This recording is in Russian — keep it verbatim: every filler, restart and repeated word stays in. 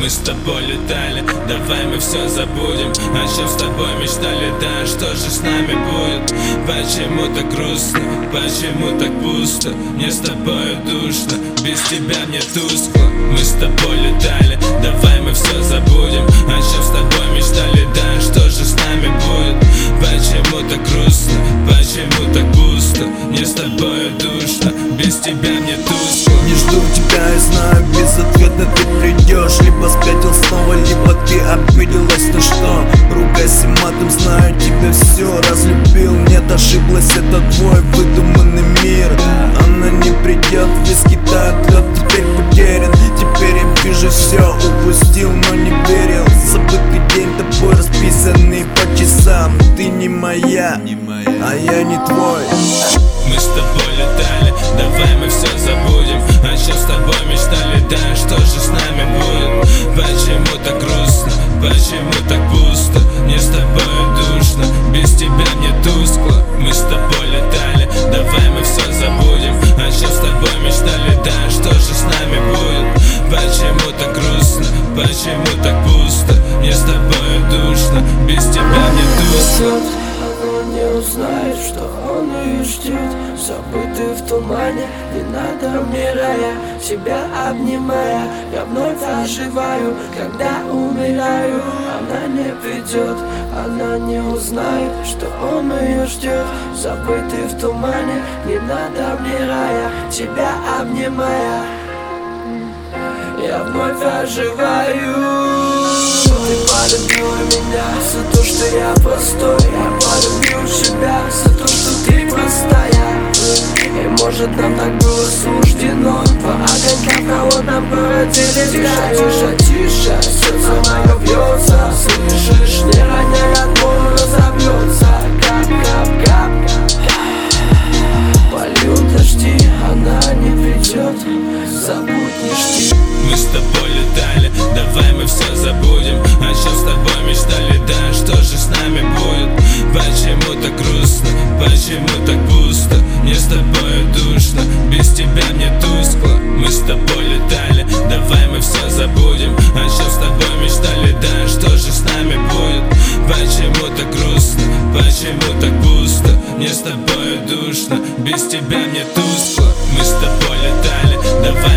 Мы с тобой летали, давай мы все забудем. О чем с тобой мечтали, да, что же с нами будет? Почему так грустно, почему так пусто? Мне с тобой душно, без тебя мне тускло. Мы с тобой летали, давай мы все забудем. О чем с тобой мечтали, да, что же с нами будет? Почему так грустно, почему так пусто? Мне с тобой душно, без тебя мне тускло. Не жду тебя и знаю, безответно ты придешь. Либо спятил снова, либо ты обиделась. Ну что, ругайся матом, знаю, тебя все разлюбил. Нет, ошиблась, это твой выдуманный мир. Она не придет, виски тает, лед теперь потерян. Теперь я вижу все, упустил, но не верил. Забытый день тобой расписанный по часам. Ты не моя, а я не твой. Мы с тобой летали, давай мы все забудем. О чем с тобой мечтали, да, что же с нами будет? Почему так грустно, почему так пусто? Мне с тобой душно, без тебя мне тускло. Мы с тобой летали, давай мы все забудем. О чем с тобой мечтали, да, что же с нами будет? Почему так грустно, почему так пусто? Мне с тобой душно, без тебя мне тускло. Она не узнает, что он ее ждет. Забытый в тумане, не надо умирая, тебя обнимая, я вновь оживаю, когда умираю. Она не придет, она не узнает, что он ее ждет. Забытый в тумане, не надо умирая, тебя обнимая, я вновь оживаю. Ты полюбила меня за то, что я простой. Я полюбил себя за то, что ты простая. И может нам так было суждено. Два огонька в холодном городе летают. Тише, тише, сердце мое бьется. Слышишь, не роняй, отбор разобьется. Кап, кап, кап, польют дожди, она не придет. Забудь, не жди. Мы с тобой летали, давай мы все забудем. О чем с тобой мечтали, да, что же с нами будет? Почему так грустно, почему так пусто? Мне с тобой душно, без тебя мне тускло. Мы с тобой летали, давай мы все забудем. О чем с тобой мечтали, да, что же с нами будет? Почему так грустно, почему так пусто? Мне с тобой душно, без тебя мне тускло. Мы с тобой летали, давай